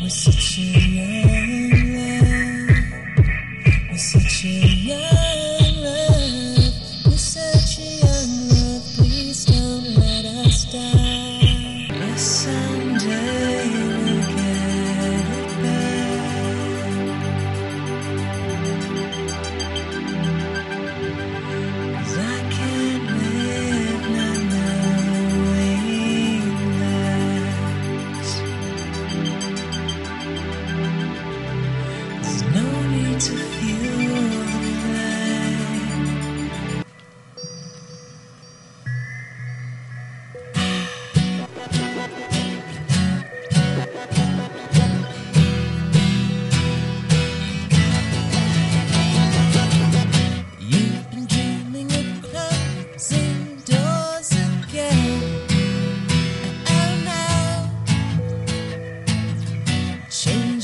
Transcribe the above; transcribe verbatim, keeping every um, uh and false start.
such a young love. We're such a young love. We're such a young love. Please don't let us die. But someday we'll get it back. 'Cause I can't live not knowing that. There's no need to feel the pain. You've been dreaming of closing doors again. Oh no, change